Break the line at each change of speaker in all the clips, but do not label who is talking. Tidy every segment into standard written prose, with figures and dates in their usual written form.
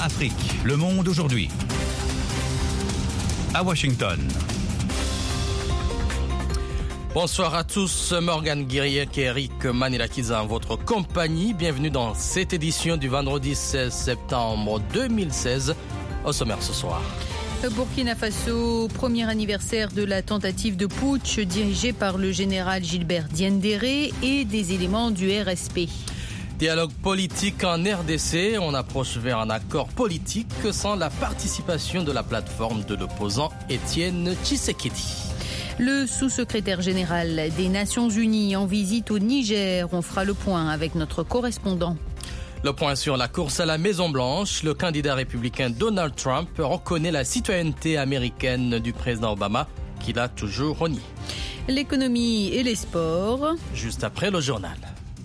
Afrique, le monde aujourd'hui. À Washington.
Bonsoir à tous, Morgan Guiriec et Eric Manilakiza en votre compagnie. Bienvenue dans cette édition du vendredi 16 septembre 2016. Au sommaire ce soir.
Burkina Faso, premier anniversaire de la tentative de putsch dirigée par le général Gilbert Diendéré et des éléments du RSP.
Dialogue politique en RDC, on approche vers un accord politique sans la participation de la plateforme de l'opposant Étienne Tshisekedi.
Le sous-secrétaire général des Nations Unies en visite au Niger, on fera le point avec notre correspondant.
Le point sur la course à la Maison-Blanche, le candidat républicain Donald Trump reconnaît la citoyenneté américaine du président Obama, qu'il a toujours renié.
L'économie et les sports.
Juste après le journal.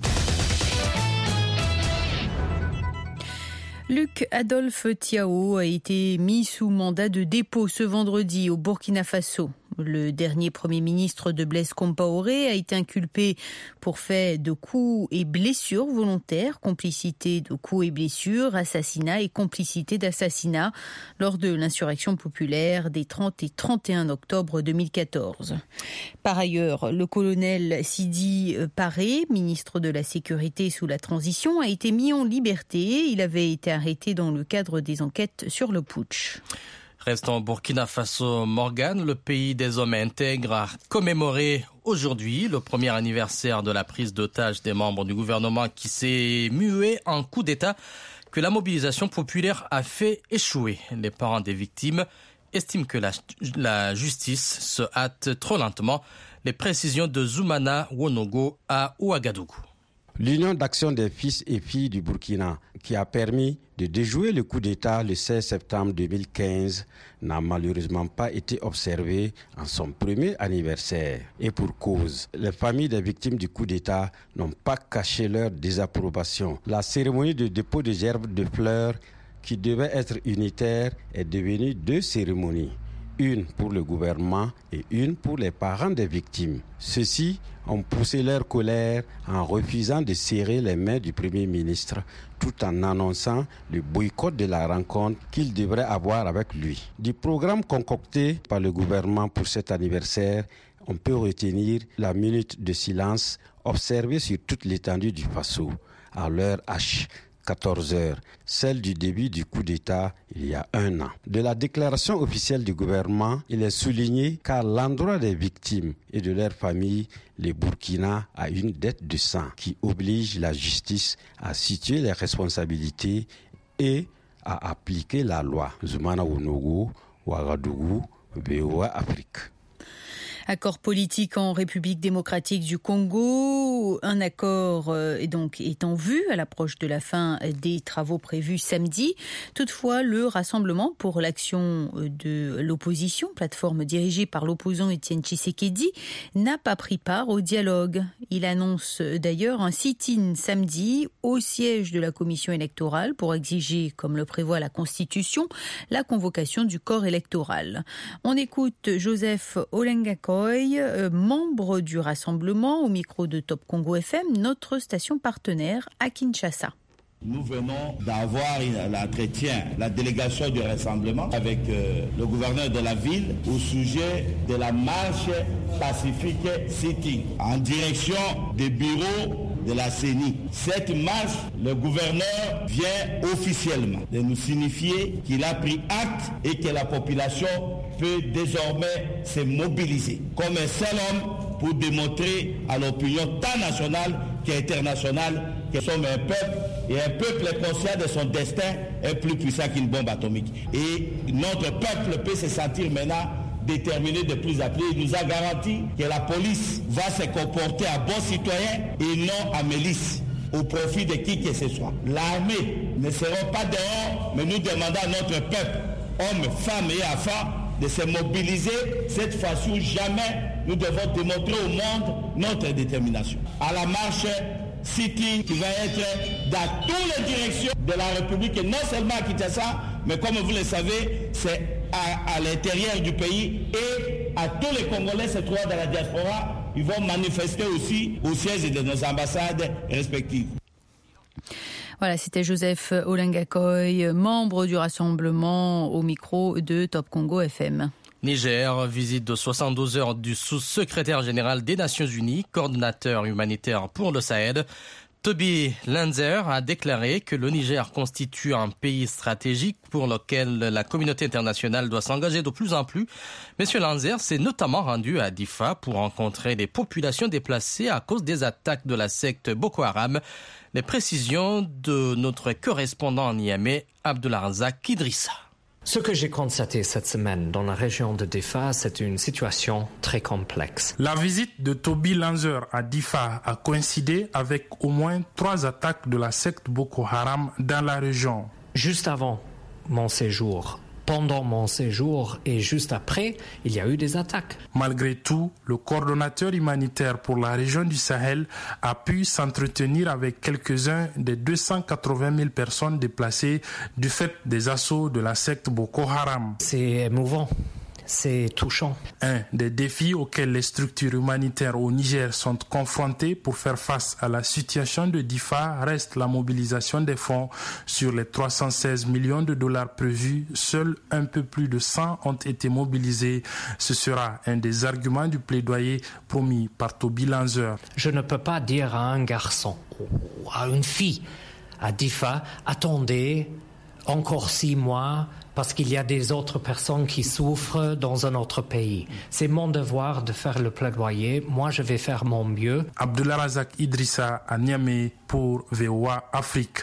Luc Adolphe Tiao a été mis sous mandat de dépôt ce vendredi au Burkina Faso. Le dernier Premier ministre de Blaise Compaoré a été inculpé pour fait de coups et blessures volontaires, complicité de coups et blessures, assassinat et complicité d'assassinat lors de l'insurrection populaire des 30 et 31 octobre 2014. Par ailleurs, le colonel Sidi Paré, ministre de la Sécurité sous la transition, a été mis en liberté. Il avait été arrêté dans le cadre des enquêtes sur le putsch.
Restons au Burkina Faso, Morgan, le pays des hommes intègres, a commémoré aujourd'hui le premier anniversaire de la prise d'otage des membres du gouvernement qui s'est mué en coup d'État que la mobilisation populaire a fait échouer. Les parents des victimes estiment que la justice se hâte trop lentement. Les précisions de Zoumana Wonogo à Ouagadougou.
L'Union d'action des fils et filles du Burkina, qui a permis de déjouer le coup d'État le 16 septembre 2015, n'a malheureusement pas été observée en son premier anniversaire. Et pour cause, les familles des victimes du coup d'État n'ont pas caché leur désapprobation. La cérémonie de dépôt de gerbes de fleurs, qui devait être unitaire, est devenue deux cérémonies. Une pour le gouvernement et une pour les parents des victimes. Ceux-ci ont poussé leur colère en refusant de serrer les mains du Premier ministre tout en annonçant le boycott de la rencontre qu'il devrait avoir avec lui. Du programme concocté par le gouvernement pour cet anniversaire, on peut retenir la minute de silence observée sur toute l'étendue du Faso à l'heure H. 14 heures, celle du début du coup d'État il y a un an. De la déclaration officielle du gouvernement, il est souligné qu'à l'endroit des victimes et de leurs familles, le Burkina a une dette de sang qui oblige la justice à situer les responsabilités et à appliquer la loi. Zoumana Wonogo, Ouagadougou, VOA Afrique.
Accord politique en République démocratique du Congo. Un accord est en vue à l'approche de la fin des travaux prévus samedi. Toutefois, le Rassemblement pour l'action de l'opposition, plateforme dirigée par l'opposant Étienne Tshisekedi, n'a pas pris part au dialogue. Il annonce d'ailleurs un sit-in samedi au siège de la commission électorale pour exiger, comme le prévoit la Constitution, la convocation du corps électoral. On écoute Joseph Olengako, membre du Rassemblement, au micro de Top Congo FM, notre station partenaire à Kinshasa.
Nous venons d'avoir l'entretien, la délégation du Rassemblement avec le gouverneur de la ville au sujet de la marche pacifique sitting en direction des bureaux de la CENI. Cette marche, le gouverneur vient officiellement de nous signifier qu'il a pris acte et que la population peut désormais se mobiliser comme un seul homme pour démontrer à l'opinion tant nationale qu'internationale que nous sommes un peuple, et un peuple est conscient de son destin est plus puissant qu'une bombe atomique. Et notre peuple peut se sentir maintenant déterminé de plus à plus. Il nous a garanti que la police va se comporter à bon citoyen et non à milice, au profit de qui que ce soit. L'armée ne sera pas dehors, mais nous demandons à notre peuple, hommes, femmes et enfants, de se mobiliser cette fois-ci où jamais nous devons démontrer au monde notre détermination. À la marche City qui va être dans toutes les directions de la République, et non seulement à Kinshasa, mais comme vous le savez, c'est à l'intérieur du pays, et à tous les Congolais se trouvent dans la diaspora, ils vont manifester aussi au siège de nos ambassades respectives.
Voilà, c'était Joseph Olengakoy, membre du rassemblement au micro de Top Congo FM.
Niger, visite de 72 heures du sous-secrétaire général des Nations Unies, coordonnateur humanitaire pour le Sahel. Toby Lanzer a déclaré que le Niger constitue un pays stratégique pour lequel la communauté internationale doit s'engager de plus en plus. Monsieur Lanzer s'est notamment rendu à Difa pour rencontrer les populations déplacées à cause des attaques de la secte Boko Haram. Les précisions de notre correspondant en Niamey, Abdulrazak Idrissa.
Ce que j'ai constaté cette semaine dans la région de Difa, c'est une situation très complexe.
La visite de Toby Lanzer à Difa a coïncidé avec au moins 3 attaques de la secte Boko Haram dans la région.
Juste avant mon séjour, pendant mon séjour et juste après, il y a eu des attaques.
Malgré tout, le coordonnateur humanitaire pour la région du Sahel a pu s'entretenir avec quelques-uns des 280 000 personnes déplacées du fait des assauts de la secte Boko Haram.
C'est émouvant. C'est touchant.
Un des défis auxquels les structures humanitaires au Niger sont confrontées pour faire face à la situation de Difa reste la mobilisation des fonds. Sur les 316 millions de dollars prévus, seuls un peu plus de 100 ont été mobilisés. Ce sera un des arguments du plaidoyer promis par Toby Lanzer.
Je ne peux pas dire à un garçon ou à une fille à Difa, attendez encore 6 mois, parce qu'il y a des autres personnes qui souffrent dans un autre pays. C'est mon devoir de faire le plaidoyer. Moi, je vais faire mon mieux.
Abdulrazak Idrissa à Niamey pour VOA Afrique.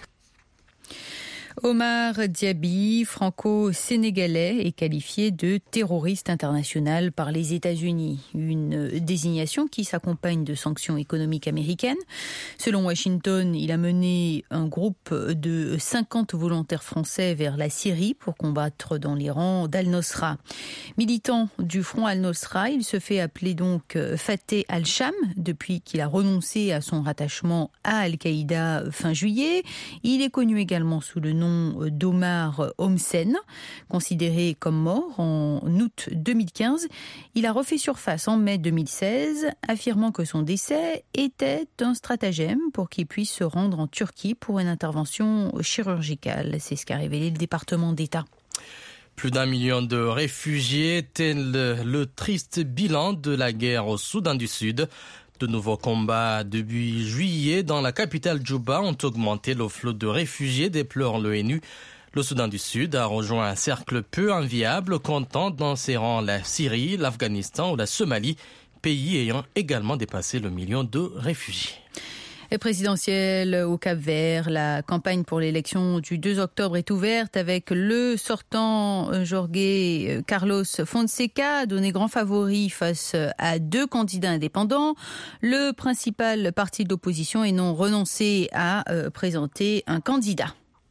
Omar Diaby, franco-sénégalais, est qualifié de terroriste international par les États-Unis. Une désignation qui s'accompagne de sanctions économiques américaines. Selon Washington, il a mené un groupe de 50 volontaires français vers la Syrie pour combattre dans les rangs d'Al-Nosra. Militant du front Al-Nosra, il se fait appeler donc Fateh Al-Sham depuis qu'il a renoncé à son rattachement à Al-Qaïda fin juillet. Il est connu également sous le nom d'Omar Homsen, considéré comme mort en août 2015. Il a refait surface en mai 2016, affirmant que son décès était un stratagème pour qu'il puisse se rendre en Turquie pour une intervention chirurgicale. C'est ce qu'a révélé le département d'État.
Plus d'1 million de réfugiés, tel le triste bilan de la guerre au Soudan du Sud. De nouveaux combats depuis juillet dans la capitale Djouba ont augmenté le flot de réfugiés, déplore l'ONU. Le Soudan du Sud a rejoint un cercle peu enviable, comptant dans ses rangs la Syrie, l'Afghanistan ou la Somalie, pays ayant également dépassé le million de réfugiés.
Et présidentielle au Cap-Vert, la campagne pour l'élection du 2 octobre est ouverte avec le sortant Jorge Carlos Fonseca, donné grand favori face à 2 candidats indépendants. Le principal parti de l'opposition est non renoncé à présenter un candidat.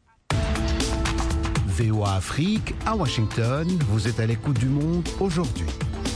VOA Afrique, à Washington, vous êtes à l'écoute du monde aujourd'hui.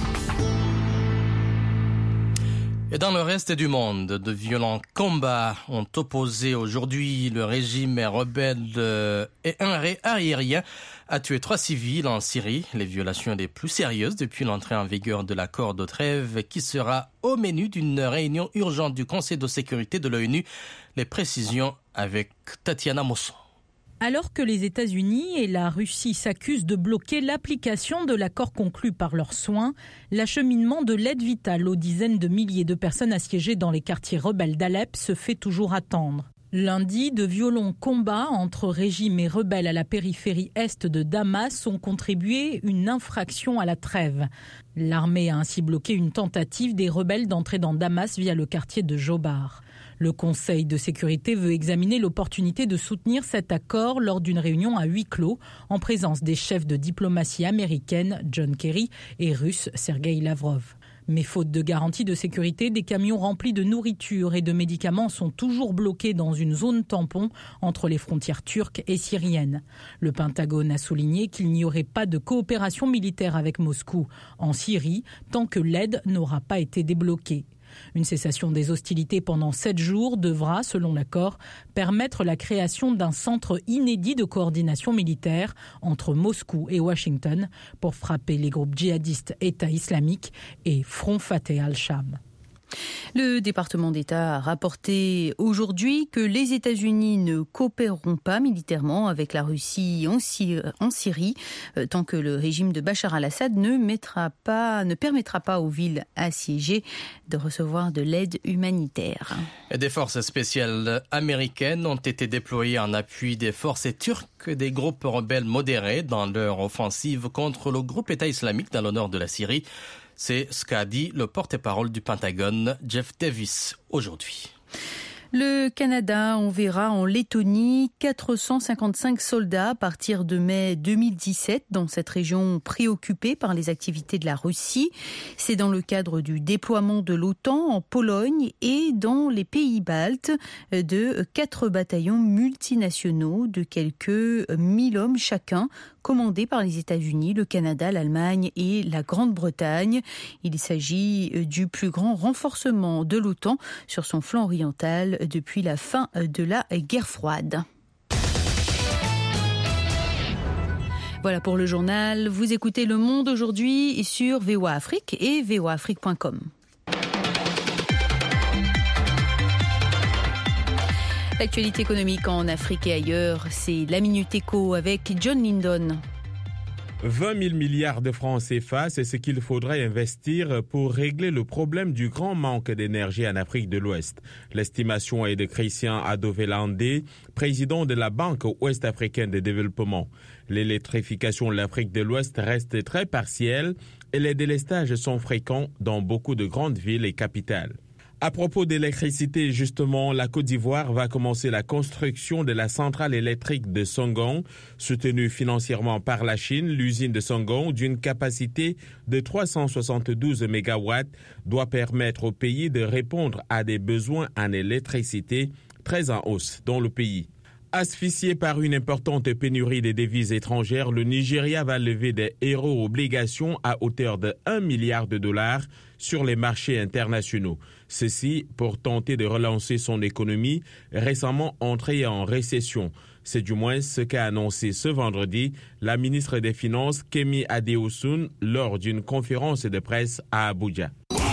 Et dans le reste du monde, de violents combats ont opposé aujourd'hui le régime rebelle et un aérien a tué 3 civils en Syrie. Les violations les plus sérieuses depuis l'entrée en vigueur de l'accord de trêve qui sera au menu d'une réunion urgente du Conseil de sécurité de l'ONU. Les précisions avec Tatiana Mosson.
Alors que les États-Unis et la Russie s'accusent de bloquer l'application de l'accord conclu par leurs soins, l'acheminement de l'aide vitale aux dizaines de milliers de personnes assiégées dans les quartiers rebelles d'Alep se fait toujours attendre. Lundi, de violents combats entre régimes et rebelles à la périphérie est de Damas ont contribué une infraction à la trêve. L'armée a ainsi bloqué une tentative des rebelles d'entrer dans Damas via le quartier de Jobar. Le Conseil de sécurité veut examiner l'opportunité de soutenir cet accord lors d'une réunion à huis clos en présence des chefs de diplomatie américaine John Kerry et russe Sergei Lavrov. Mais faute de garantie de sécurité, des camions remplis de nourriture et de médicaments sont toujours bloqués dans une zone tampon entre les frontières turques et syriennes. Le Pentagone a souligné qu'il n'y aurait pas de coopération militaire avec Moscou en Syrie tant que l'aide n'aura pas été débloquée. Une cessation des hostilités pendant 7 jours devra, selon l'accord, permettre la création d'un centre inédit de coordination militaire entre Moscou et Washington pour frapper les groupes djihadistes État islamique et Front Fateh al-Sham.
Le département d'État a rapporté aujourd'hui que les États-Unis ne coopéreront pas militairement avec la Russie en Syrie tant que le régime de Bachar al-Assad ne permettra pas aux villes assiégées de recevoir de l'aide humanitaire.
Des forces spéciales américaines ont été déployées en appui des forces turques des groupes rebelles modérés dans leur offensive contre le groupe État islamique dans le nord de la Syrie. C'est ce qu'a dit le porte-parole du Pentagone, Jeff Davis, aujourd'hui.
Le Canada enverra en Lettonie 455 soldats à partir de mai 2017 dans cette région préoccupée par les activités de la Russie. C'est dans le cadre du déploiement de l'OTAN en Pologne et dans les pays baltes de 4 bataillons multinationaux de quelques 1000 hommes chacun, commandés par les États-Unis, le Canada, l'Allemagne et la Grande-Bretagne. Il s'agit du plus grand renforcement de l'OTAN sur son flanc oriental depuis la fin de la guerre froide. Voilà pour le journal. Vous écoutez Le Monde aujourd'hui sur VOA Afrique et voaafrique.com. L'actualité économique en Afrique et ailleurs, c'est la Minute Éco avec John Lindon.
20 000 milliards de francs CFA, c'est ce qu'il faudrait investir pour régler le problème du grand manque d'énergie en Afrique de l'Ouest. L'estimation est de Christian Adovelande, président de la Banque ouest-africaine de développement. L'électrification de l'Afrique de l'Ouest reste très partielle et les délestages sont fréquents dans beaucoup de grandes villes et capitales. À propos d'électricité, justement, la Côte d'Ivoire va commencer la construction de la centrale électrique de Songon, soutenue financièrement par la Chine. L'usine de Songon, d'une capacité de 372 MW, doit permettre au pays de répondre à des besoins en électricité très en hausse dans le pays. Asphyxié par une importante pénurie de devises étrangères, le Nigeria va lever des euro-obligations à hauteur de 1 milliard de dollars sur les marchés internationaux. Ceci pour tenter de relancer son économie récemment entrée en récession. C'est du moins ce qu'a annoncé ce vendredi la ministre des Finances Kemi Adeosun lors d'une conférence de presse à Abuja.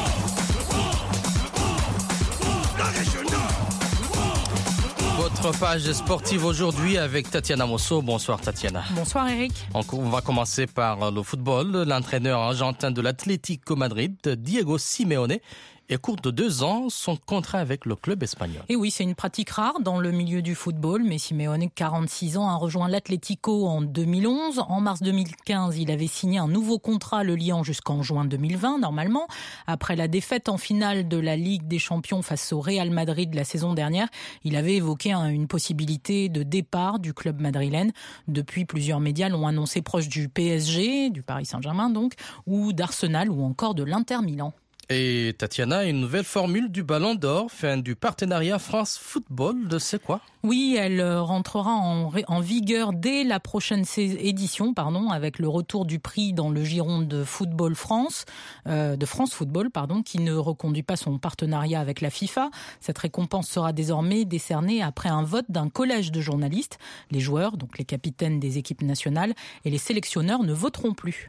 Votre page sportive aujourd'hui avec Tatiana Mosso. Bonsoir Tatiana.
Bonsoir Eric.
On va commencer par le football. L'entraîneur argentin de l'Atlético Madrid, Diego Simeone, écourte de 2 ans son contrat avec le club espagnol.
Et oui, c'est une pratique rare dans le milieu du football, mais Simeone, 46 ans, a rejoint l'Atlético en 2011. En mars 2015, il avait signé un nouveau contrat le liant jusqu'en juin 2020, normalement. Après la défaite en finale de la Ligue des Champions face au Real Madrid la saison dernière, il avait évoqué une possibilité de départ du club madrilène. Depuis, plusieurs médias l'ont annoncé proche du PSG, du Paris Saint-Germain donc, ou d'Arsenal ou encore de l'Inter Milan.
Et Tatiana, une nouvelle formule du Ballon d'Or, fin du partenariat France Football, c'est quoi ?
Oui, elle rentrera en vigueur dès la prochaine édition, avec le retour du prix dans le giron de Football France, de France Football, qui ne reconduit pas son partenariat avec la FIFA. Cette récompense sera désormais décernée après un vote d'un collège de journalistes. Les joueurs, donc les capitaines des équipes nationales, et les sélectionneurs ne voteront plus.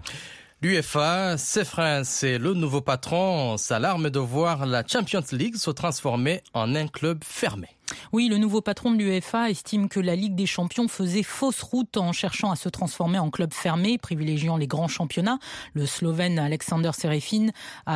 L'UEFA s'effraie, c'est le nouveau patron, s'alarme de voir la Champions League se transformer en un club fermé.
Oui, le nouveau patron de l'UEFA estime que la Ligue des Champions faisait fausse route en cherchant à se transformer en club fermé, privilégiant les grands championnats. Le Slovène Alexander Serefin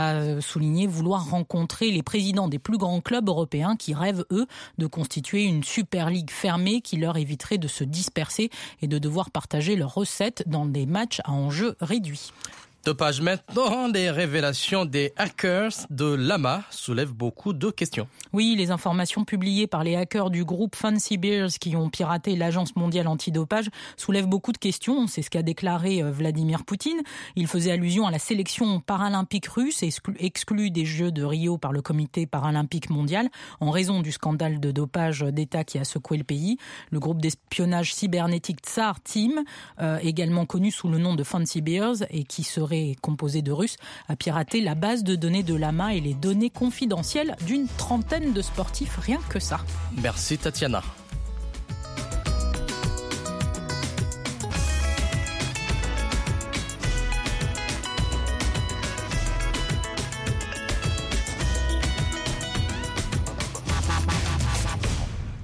a souligné vouloir rencontrer les présidents des plus grands clubs européens qui rêvent, eux, de constituer une Super Ligue fermée qui leur éviterait de se disperser et de devoir partager leurs recettes dans des matchs à enjeu réduit.
2 pages maintenant, les révélations des hackers de Llama soulèvent beaucoup de questions.
Oui, les informations publiées par les hackers du groupe Fancy Bears qui ont piraté l'Agence mondiale antidopage soulèvent beaucoup de questions. C'est ce qu'a déclaré Vladimir Poutine. Il faisait allusion à la sélection paralympique russe, exclue des Jeux de Rio par le comité paralympique mondial en raison du scandale de dopage d'État qui a secoué le pays. Le groupe d'espionnage cybernétique Tsar Team, également connu sous le nom de Fancy Bears et qui serait composé de Russes, a piraté la base de données de Llama et les données confidentielles d'une trentaine de sportifs, rien que ça.
Merci Tatiana.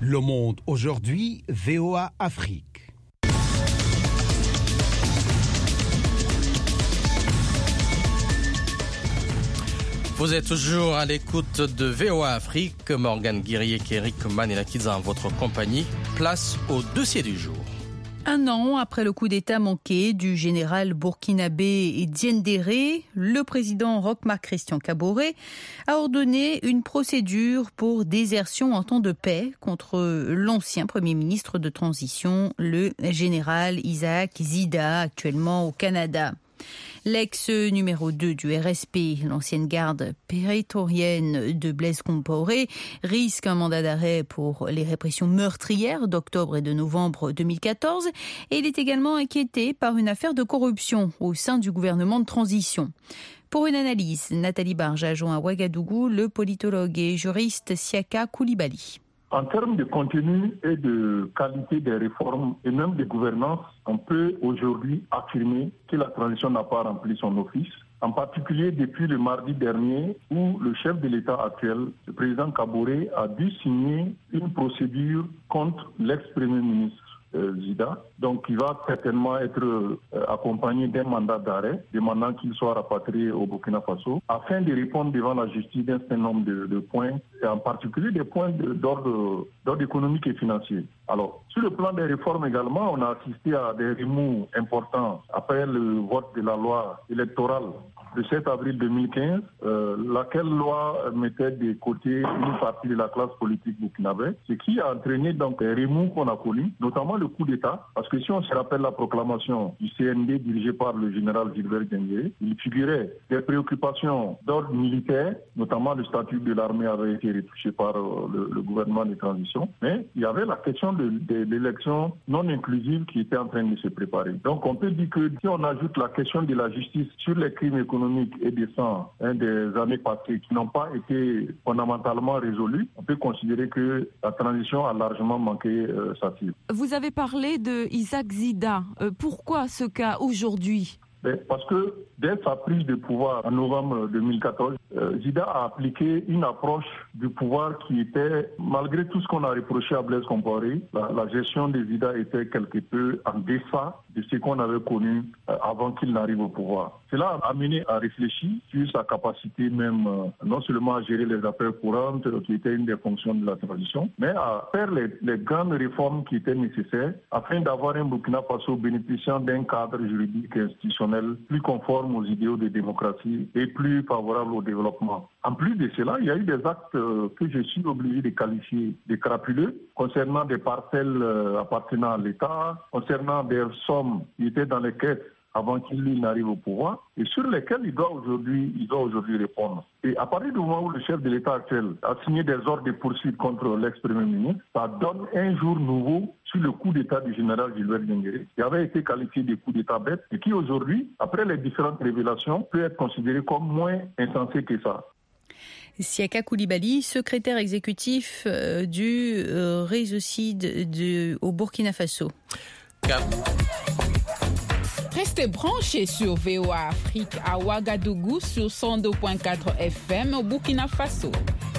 Le Monde aujourd'hui, VOA Afrique.
Vous êtes toujours à l'écoute de VOA Afrique. Morgane Guerrier, Eric Manilakidza en votre compagnie. Place au dossier du jour.
Un an après le coup d'État manqué du général burkinabé Diendéré, le président Roch-Marc Christian Kaboré a ordonné une procédure pour désertion en temps de paix contre l'ancien premier ministre de transition, le général Isaac Zida, actuellement au Canada. L'ex numéro 2 du RSP, l'ancienne garde prétorienne de Blaise Compaoré, risque un mandat d'arrêt pour les répressions meurtrières d'octobre et de novembre 2014 et il est également inquiété par une affaire de corruption au sein du gouvernement de transition. Pour une analyse, Nathalie Barge a joint à Ouagadougou le politologue et juriste Siaka Koulibaly.
En termes de contenu et de qualité des réformes et même de gouvernance, on peut aujourd'hui affirmer que la transition n'a pas rempli son office. En particulier depuis le mardi dernier où le chef de l'État actuel, le président Kaboré, a dû signer une procédure contre l'ex-premier ministre Zida. Donc il va certainement être accompagné d'un mandat d'arrêt, demandant qu'il soit rapatrié au Burkina Faso, afin de répondre devant la justice d'un certain nombre de points, et en particulier des points d'ordre économique et financier. Alors, sur le plan des réformes également, on a assisté à des remous importants après le vote de la loi électorale le 7 avril 2015, laquelle loi mettait de côté une partie de la classe politique burkinabé, ce qui a entraîné donc des remous qu'on a connus, notamment le coup d'État, parce que si on se rappelle la proclamation du CND dirigé par le général Gilbert Diendéré, il figurait des préoccupations d'ordre militaire, notamment le statut de l'armée avait été retouché par le gouvernement de transition, mais il y avait la question de l'élection non inclusive qui était en train de se préparer. Donc on peut dire que si on ajoute la question de la justice sur les crimes économiques et des sangs des années passées qui n'ont pas été fondamentalement résolus, on peut considérer que la transition a largement manqué sa cible.
Vous avez parlé de Isaac Zida. Pourquoi ce cas aujourd'hui ?
Parce que dès sa prise de pouvoir en novembre 2014, Zida a appliqué une approche du pouvoir qui était, malgré tout ce qu'on a reproché à Blaise Compaoré, la gestion de Zida était quelque peu en deçà de ce qu'on avait connu avant qu'il n'arrive au pouvoir. Cela a amené à réfléchir sur sa capacité même, non seulement à gérer les affaires courantes, qui était une des fonctions de la transition, mais à faire les grandes réformes qui étaient nécessaires afin d'avoir un Burkina Faso bénéficiant d'un cadre juridique et institutionnel plus conforme aux idéaux de démocratie et plus favorable au développement. En plus de cela, il y a eu des actes que je suis obligé de qualifier de crapuleux concernant des parcelles appartenant à l'État, concernant des sommes qui étaient dans les caisses avant qu'il n'arrive au pouvoir et sur lesquels il doit aujourd'hui répondre. Et à partir du moment où le chef de l'État actuel a signé des ordres de poursuite contre l'ex-premier ministre, ça donne un jour nouveau sur le coup d'État du général Gilbert Diendéré, qui avait été qualifié de coup d'État bête et qui aujourd'hui, après les différentes révélations, peut être considéré comme moins insensé que ça.
Siaka Koulibaly, secrétaire exécutif du Régocide au Burkina Faso.
Restez branchés sur VOA Afrique à Ouagadougou sur 102.4 FM au Burkina Faso.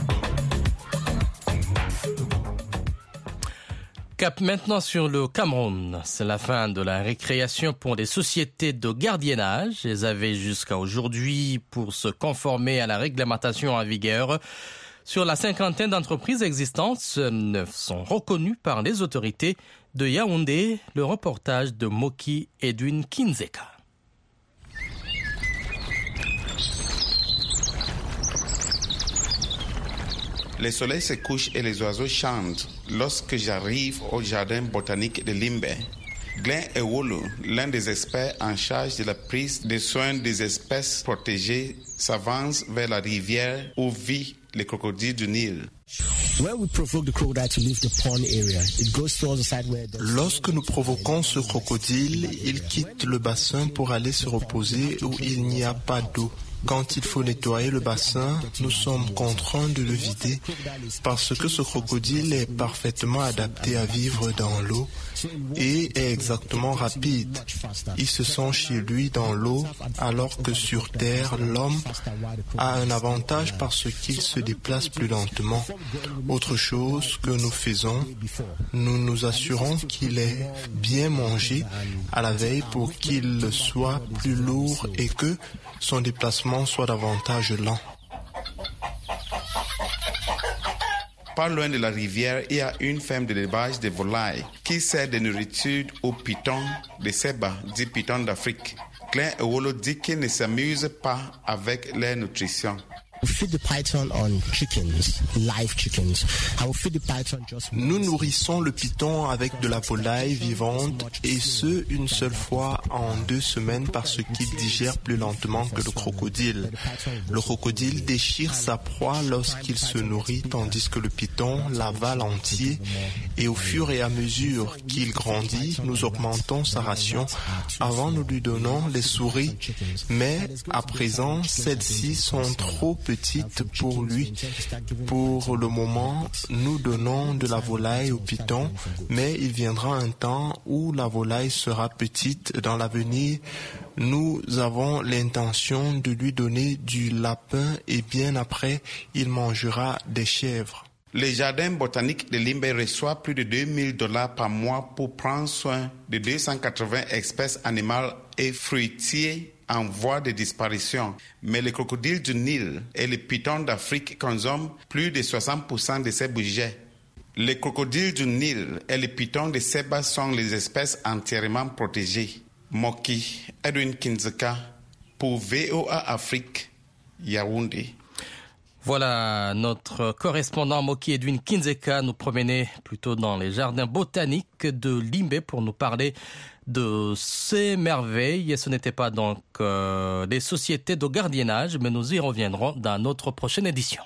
Cap maintenant sur le Cameroun. C'est la fin de la récréation pour les sociétés de gardiennage. Elles avaient jusqu'à aujourd'hui pour se conformer à la réglementation en vigueur. Sur la cinquantaine d'entreprises existantes, 9 sont reconnues par les autorités de Yaoundé. Le reportage de Moki Edwin Kinzeka.
Le soleil se couche et les oiseaux chantent lorsque j'arrive au jardin botanique de Limbe. Glenn Ewolu, l'un des experts en charge de la prise de soins des espèces protégées, s'avance vers la rivière où vit les crocodiles du Nil.
Lorsque nous provoquons ce crocodile, il quitte le bassin pour aller se reposer où il n'y a pas d'eau. Quand il faut nettoyer le bassin, nous sommes contraints de le vider parce que ce crocodile est parfaitement adapté à vivre dans l'eau et est exactement rapide. Il se sent chez lui dans l'eau alors que sur Terre, l'homme a un avantage parce qu'il se déplace plus lentement. Autre chose que nous faisons, nous nous assurons qu'il est bien mangé à la veille pour qu'il soit plus lourd et que son déplacement soit davantage lent.
Pas loin de la rivière, il y a une ferme d'élevage de volailles qui sert de nourriture aux pitons de Seba, dit pitons d'Afrique. Glenn Ewolo dit qu'ils ne s'amusent pas avec leur nutrition.
Nous nourrissons le python avec de la volaille vivante et ce, une seule fois en 2 semaines parce qu'il digère plus lentement que le crocodile. Le crocodile déchire sa proie lorsqu'il se nourrit tandis que le python l'avale entier et au fur et à mesure qu'il grandit, nous augmentons sa ration. Avant, nous lui donnons les souris, mais à présent, celles-ci sont trop petites pour lui. Pour le moment, nous donnons de la volaille au python, mais il viendra un temps où la volaille sera petite. Dans l'avenir, nous avons l'intention de lui donner du lapin et bien après, il mangera des chèvres.
Le jardin botanique de Limbe reçoit plus de $2000 par mois pour prendre soin de 280 espèces animales et fruitiers en voie de disparition. Mais les crocodiles du Nil et les pythons d'Afrique consomment plus de 60% de ces budgets. Les crocodiles du Nil et les pythons de Seba sont les espèces entièrement protégées. Moki Edwin Kinzeka pour VOA Afrique, Yaoundé.
Voilà, notre correspondant Moki Edwin Kinzeka nous promenait plutôt dans les jardins botaniques de Limbe pour nous parler de ces merveilles. Et ce n'était pas donc des sociétés de gardiennage, mais nous y reviendrons dans notre prochaine édition.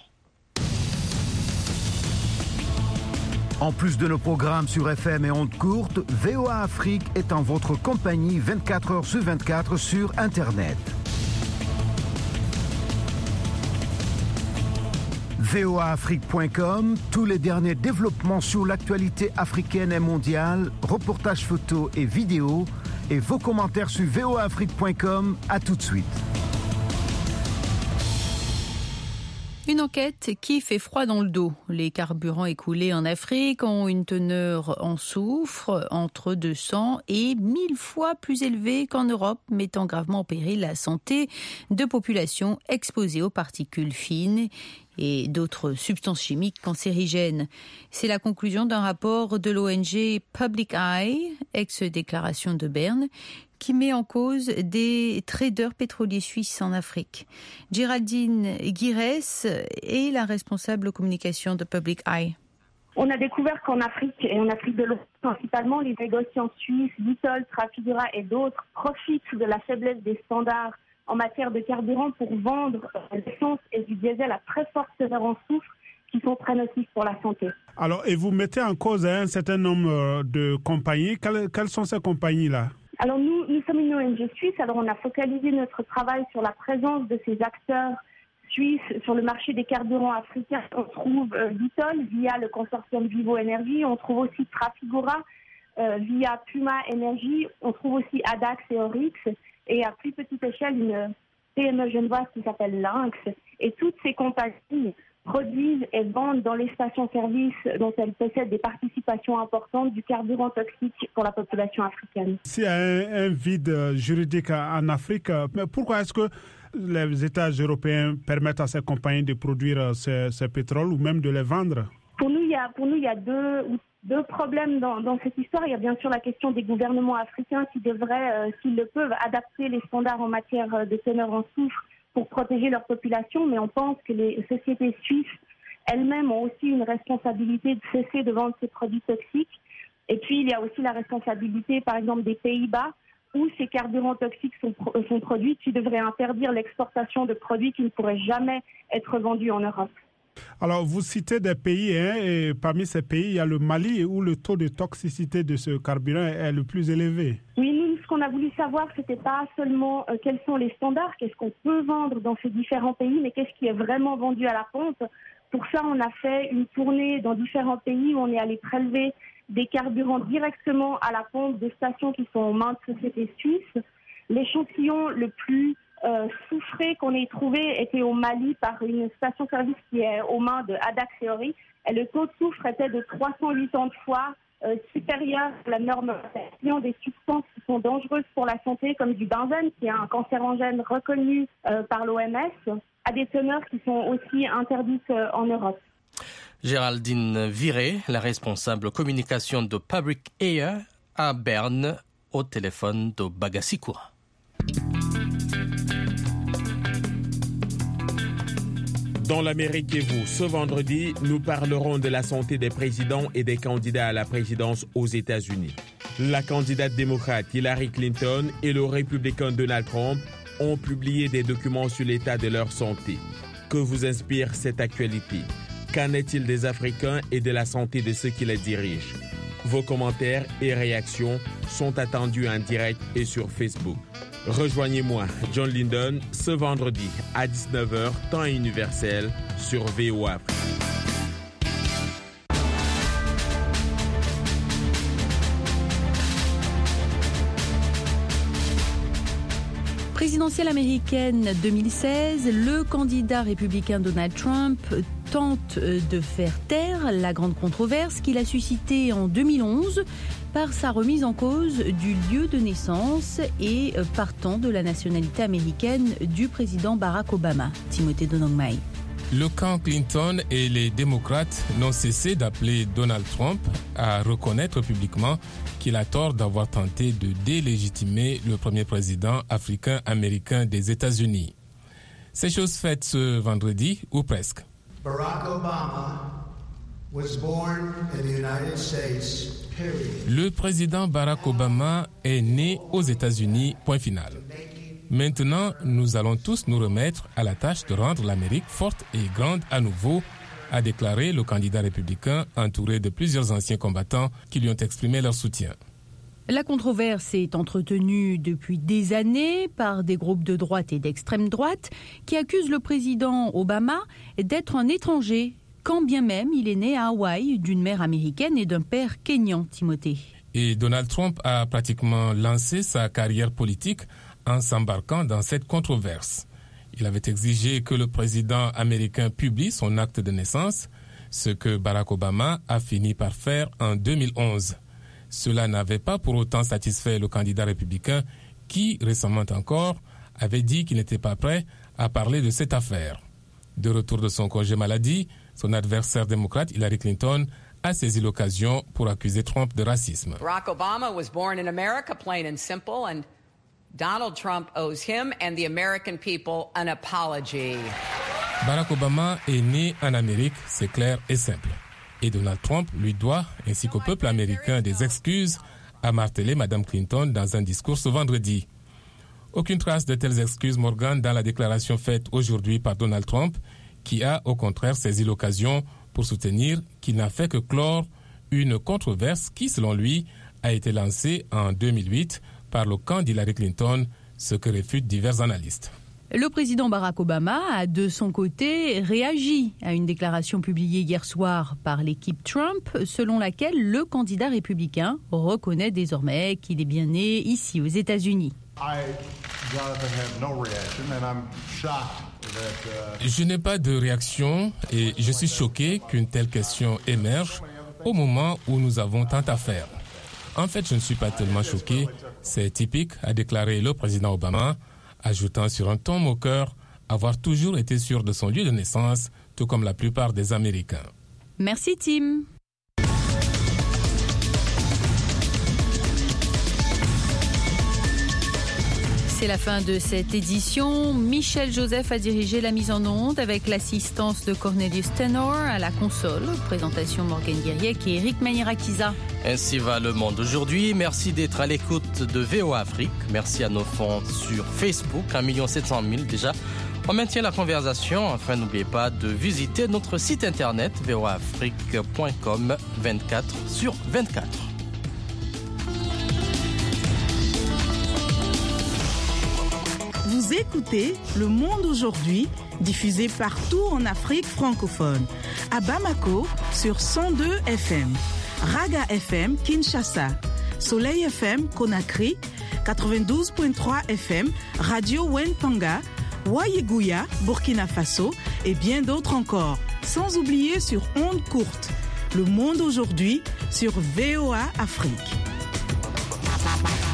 En plus de nos programmes sur FM et ondes courtes, VOA Afrique est en votre compagnie 24 heures sur 24 sur Internet. voaafrique.com, tous les derniers développements sur l'actualité africaine et mondiale, reportages photos et vidéos, et vos commentaires sur voaafrique.com. À tout de suite.
Une enquête qui fait froid dans le dos. Les carburants écoulés en Afrique ont une teneur en soufre entre 200 et 1000 fois plus élevée qu'en Europe, mettant gravement en péril la santé de populations exposées aux particules fines et d'autres substances chimiques cancérigènes. C'est la conclusion d'un rapport de l'ONG Public Eye, ex-déclaration de Berne, qui met en cause des traders pétroliers suisses en Afrique. Géraldine Guires est la responsable communication de Public Eye.
On a découvert qu'en Afrique, et en Afrique de l'Ouest principalement, les négociants suisses, Vitol, Trafigura et d'autres profitent de la faiblesse des standards en matière de carburant pour vendre l'essence et du diesel à très forte teneur en soufre qui sont très nocifs pour la santé.
Alors, et vous mettez en cause un certain nombre de compagnies. Quelles sont ces compagnies-là ?
Alors nous sommes une ONG suisse, alors on a focalisé notre travail sur la présence de ces acteurs suisses sur le marché des carburants africains. On trouve Vitol via le consortium Vivo Energy, on trouve aussi Trafigura via Puma Energy, on trouve aussi Adax et Oryx, et à plus petite échelle une PME genevoise qui s'appelle Lynx. Et toutes ces compagnies produisent et vendent dans les stations-service dont elles possèdent des participations importantes du carburant toxique pour la population africaine.
S'il y a un vide juridique en Afrique, mais pourquoi est-ce que les États européens permettent à ces compagnies de produire ce pétrole ou même de les vendre ?
Pour nous, il y a deux problèmes dans cette histoire. Il y a bien sûr la question des gouvernements africains qui devraient, s'ils le peuvent, adapter les standards en matière de teneur en soufre pour protéger leur population, mais on pense que les sociétés suisses elles-mêmes ont aussi une responsabilité de cesser de vendre ces produits toxiques. Et puis, il y a aussi la responsabilité, par exemple, des Pays-Bas, où ces carburants toxiques sont produits, qui devraient interdire l'exportation de produits qui ne pourraient jamais être vendus en Europe.
Alors, vous citez des pays, et parmi ces pays, il y a le Mali où le taux de toxicité de ce carburant est le plus élevé.
Oui, nous, ce qu'on a voulu savoir, c'était pas seulement quels sont les standards, qu'est-ce qu'on peut vendre dans ces différents pays, mais qu'est-ce qui est vraiment vendu à la pompe. Pour ça, on a fait une tournée dans différents pays où on est allé prélever des carburants directement à la pompe de stations qui sont aux mains de sociétés suisses. L'échantillon le plus soufré qu'on ait trouvé était au Mali par une station-service qui est aux mains de Adac Theory. Et le taux de soufre était de 380 fois supérieur à la norme des substances qui sont dangereuses pour la santé, comme du benzène, qui est un cancérogène reconnu par l'OMS, à des teneurs qui sont aussi interdites en Europe.
Géraldine Viré, la responsable communication de Public Air à Berne, au téléphone de Bagasikoura.
Dans l'Amérique et vous, ce vendredi, nous parlerons de la santé des présidents et des candidats à la présidence aux États-Unis. La candidate démocrate Hillary Clinton et le républicain Donald Trump ont publié des documents sur l'état de leur santé. Que vous inspire cette actualité? Qu'en est-il des Africains et de la santé de ceux qui les dirigent? Vos commentaires et réactions sont attendus en direct et sur Facebook. Rejoignez-moi, John Linden, ce vendredi à 19h, temps universel, sur VOA Afrique.
Présidentielle américaine 2016, le candidat républicain Donald Trump tente de faire taire la grande controverse qu'il a suscitée en 2011 par sa remise en cause du lieu de naissance et partant de la nationalité américaine du président Barack Obama. Timothée Donongmai.
Le camp Clinton et les démocrates n'ont cessé d'appeler Donald Trump à reconnaître publiquement qu'il a tort d'avoir tenté de délégitimer le premier président africain-américain des États-Unis. C'est chose faite ce vendredi, ou presque.
Barack Obama was born in the United States, period.
Le président Barack Obama est né aux États-Unis, point final. Maintenant, nous allons tous nous remettre à la tâche de rendre l'Amérique forte et grande à nouveau, a déclaré le candidat républicain entouré de plusieurs anciens combattants qui lui ont exprimé leur soutien.
La controverse est entretenue depuis des années par des groupes de droite et d'extrême droite qui accusent le président Obama d'être un étranger, quand bien même il est né à Hawaï d'une mère américaine et d'un père kényan, Timothée.
Et Donald Trump a pratiquement lancé sa carrière politique en s'embarquant dans cette controverse. Il avait exigé que le président américain publie son acte de naissance, ce que Barack Obama a fini par faire en 2011. Cela n'avait pas pour autant satisfait le candidat républicain qui, récemment encore, avait dit qu'il n'était pas prêt à parler de cette affaire. De retour de son congé maladie, son adversaire démocrate Hillary Clinton a saisi l'occasion pour accuser Trump de racisme.
Barack Obama was born in America, plain and simple, and Donald Trump owes him and the American people an apology.
Barack Obama est né en Amérique, c'est clair et simple. Et Donald Trump lui doit, ainsi qu'au peuple américain, des excuses, a martelé Mme Clinton dans un discours ce vendredi. Aucune trace de telles excuses, Morgan, dans la déclaration faite aujourd'hui par Donald Trump, qui a au contraire saisi l'occasion pour soutenir qu'il n'a fait que clore une controverse qui, selon lui, a été lancée en 2008 par le camp d'Hillary Clinton, ce que réfutent divers analystes.
Le président Barack Obama a de son côté réagi à une déclaration publiée hier soir par l'équipe Trump, selon laquelle le candidat républicain reconnaît désormais qu'il est bien né ici aux États-Unis.
Je n'ai pas de réaction et je suis choqué qu'une telle question émerge au moment où nous avons tant à faire. En fait, je ne suis pas tellement choqué. C'est typique, a déclaré le président Obama, ajoutant sur un ton moqueur avoir toujours été sûr de son lieu de naissance, tout comme la plupart des Américains.
Merci Tim. C'est la fin de cette édition. Michel Joseph a dirigé la mise en onde avec l'assistance de Cornelius Tenor à la console. Présentation Morgane Guiriec et Eric Manirakiza.
Ainsi va le monde aujourd'hui. Merci d'être à l'écoute de VOA Afrique. Merci à nos fonds sur Facebook, 1 700 000 déjà. On maintient la conversation. Enfin, n'oubliez pas de visiter notre site internet voaafrique.com 24/24.
Vous écoutez Le Monde aujourd'hui, diffusé partout en Afrique francophone. À Bamako, sur 102 FM. Raga FM, Kinshasa. Soleil FM, Conakry. 92.3 FM, Radio Wenpanga. Wayeguya, Burkina Faso. Et bien d'autres encore. Sans oublier sur ondes courtes. Le Monde aujourd'hui, sur VOA Afrique.